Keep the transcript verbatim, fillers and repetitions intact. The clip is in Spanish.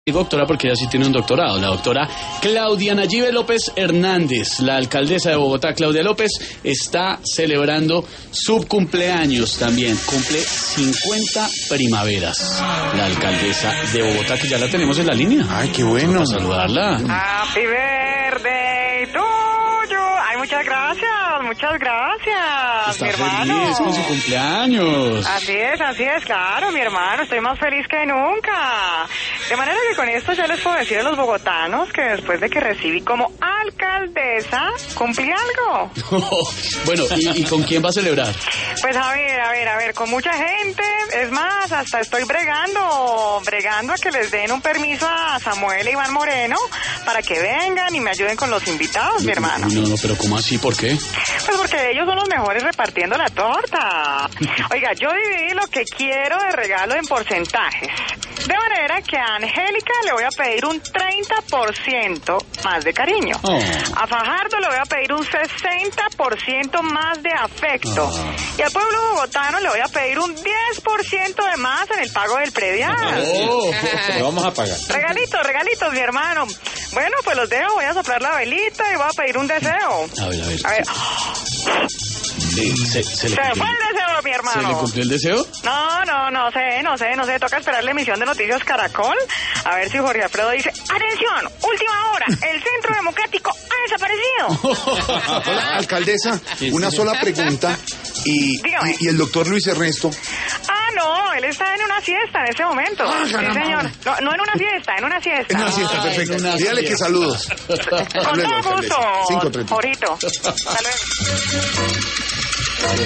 Digo doctora porque ella sí tiene un doctorado, la doctora Claudia Nayibe López Hernández, la alcaldesa de Bogotá, Claudia López, está celebrando su cumpleaños también, cumple cincuenta primaveras, la alcaldesa de Bogotá, que ya la tenemos en la línea. Ay, qué bueno. Vamos a saludarla. Happy birthday to you. Ay, muchas gracias, muchas gracias, Está mi hermano. feliz con su cumpleaños. Así es, así es, claro, mi hermano, estoy más feliz que nunca. De manera que con esto ya les puedo decir a los bogotanos que después de que recibí como alcaldesa, cumplí algo. Bueno, ¿y, ¿y con quién va a celebrar? Pues a ver, a ver, a ver, con mucha gente, es más, hasta estoy bregando, bregando a que les den un permiso a Samuel e Iván Moreno para que vengan y me ayuden con los invitados, mi hermano. No, no, pero ¿cómo así? ¿Por qué? Pues porque ellos son los mejores repartiendo la torta. Oiga, yo dividí lo que quiero de regalo en porcentajes. De manera que a Angélica le voy a pedir un treinta por ciento más de cariño. Oh. A Fajardo le voy a pedir un sesenta por ciento más de afecto. Oh. Y al pueblo bogotano le voy a pedir un diez por ciento de más en el pago del predial. Oh, le vamos a pagar. Regalitos, regalitos, mi hermano. Bueno, pues los dejo, voy a soplar la velita y voy a pedir un deseo. A ver, a ver. A ver. Sí, se, se le Se cumplió. fue el deseo, mi hermano. ¿Se le cumplió el deseo? No, no, no sé, no sé, no sé. Toca esperar la emisión de Noticias Caracol. A ver si Jorge Alfredo dice: atención, última hora, el Centro Democrático ha desaparecido. Hola, alcaldesa, una sola pregunta. Y, y, Dígame. y el doctor Luis Ernesto. Ah, no, él está en una fiesta en este momento. Ah, Sí, caramba. señor. No, no en una fiesta, en una fiesta. En una fiesta, Ah, perfecto. en una Dígale que fiesta. saludos. Con Hasta luego, todo alcaldesa. gusto, cinco treinta. Jorito. Hasta luego.